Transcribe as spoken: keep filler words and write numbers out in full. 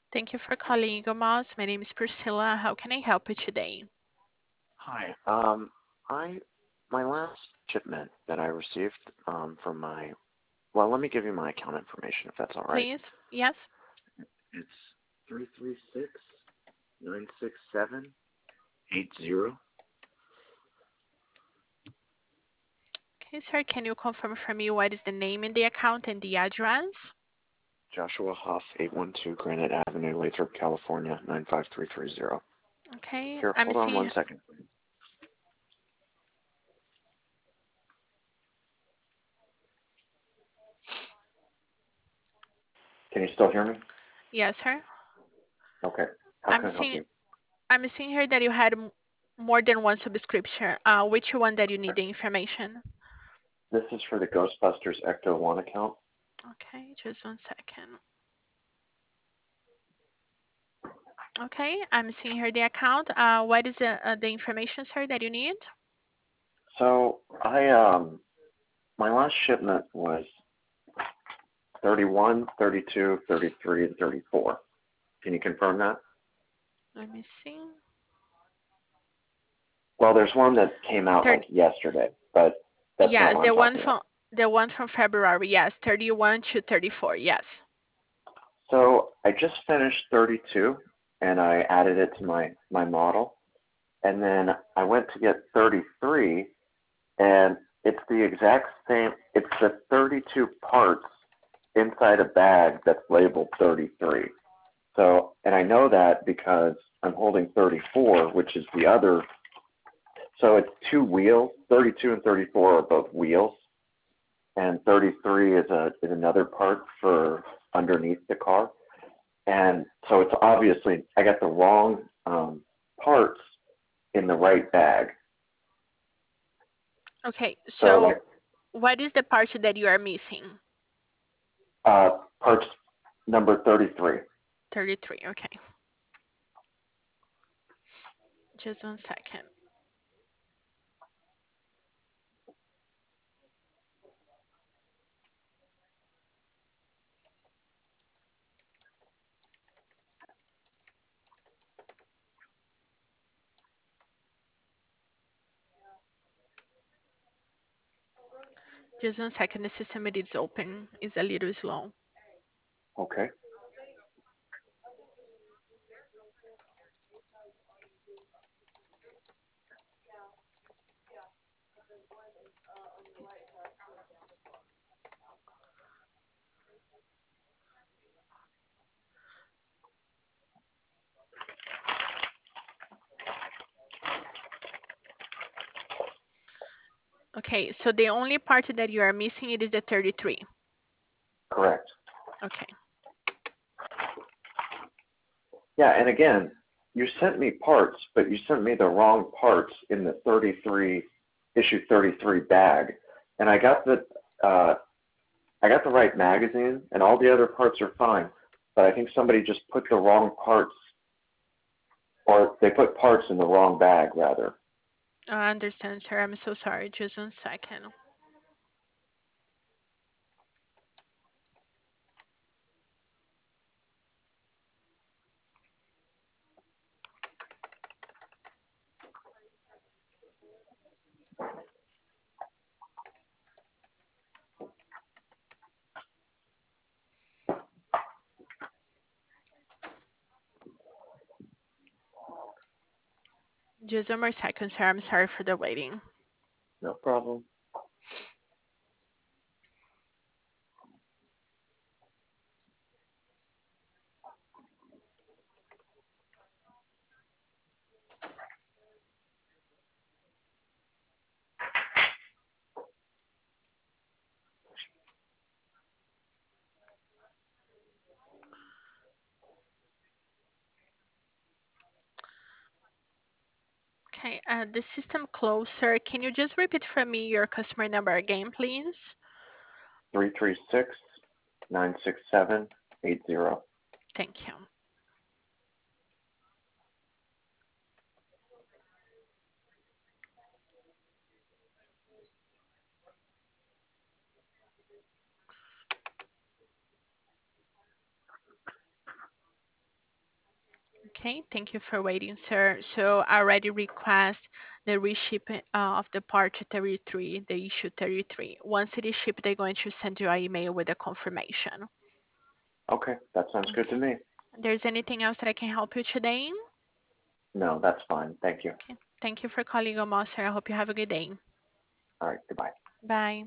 Thank you for calling Eagle Moss. My name is Priscilla. How can I help you today? Hi. Um, I my last shipment that I received um, from my well, let me give you my account information if that's all right. Please? Yes? It's three three six nine six seven eight zero. Okay, sir, can you confirm for me what is the name in the account and the address? Joshua Huff, eight one two Granite Avenue, Lathrop, California, nine five three three zero. Okay, Here, I'm hold on one seeing. second, please. Can you still hear me? Yes, sir. Okay. How I'm can I help seeing. you? I'm seeing here that you had m- more than one subscription. Uh, which one that you need the information? This is for the Ghostbusters Ecto one account. Okay, just one second. Okay, I'm seeing here the account. Uh, what is the, uh, the information, sir, that you need? So I um my last shipment was thirty-one, thirty-two, thirty-three, and thirty-four. Can you confirm that? Let me see. Well, there's one that came out Third. like yesterday, but that's not Yes, what I'm the one talking about. from the one from February. Yes, thirty-one to thirty-four. Yes. So I just finished thirty-two and I added it to my, my model. And then I went to get thirty-three and it's the exact same, it's the thirty-two parts inside a bag that's labeled thirty-three. So, and I know that because I'm holding thirty-four, which is the other. So it's two wheels. thirty-two and thirty-four are both wheels, and thirty-three is a is another part for underneath the car. And so it's obviously I got the wrong um, parts in the right bag. Okay. So So like what is the part that you are missing? uh, parts number thirty-three. thirty-three. Okay. Just one second. Just one second. The system it is open. It's a little slow. Okay. Okay. So the only part that you are missing it is the thirty-three. Correct. Okay. Yeah, and again, you sent me parts, but you sent me the wrong parts in the thirty-three issue thirty-three bag, and I got the uh, I got the right magazine, and all the other parts are fine, but I think somebody just put the wrong parts, or they put parts in the wrong bag rather. I understand, sir. I'm so sorry. Just one second. Just one more second, sir. I'm sorry for the waiting. No problem. Okay. Uh, the system closed, sir. Can you just repeat for me your customer number again, please? Three three six nine six seven eight zero. Thank you. Okay, thank you for waiting, sir. So I already request the reshipping uh, of the part to thirty-three, the issue thirty-three. Once it is shipped, they're going to send you an email with a confirmation. Okay, that sounds good to Okay. me. There's anything else that I can help you today? No, that's fine. Thank you. Okay. Thank you for calling Omar, sir. I hope you have a good day. All right, goodbye. Bye.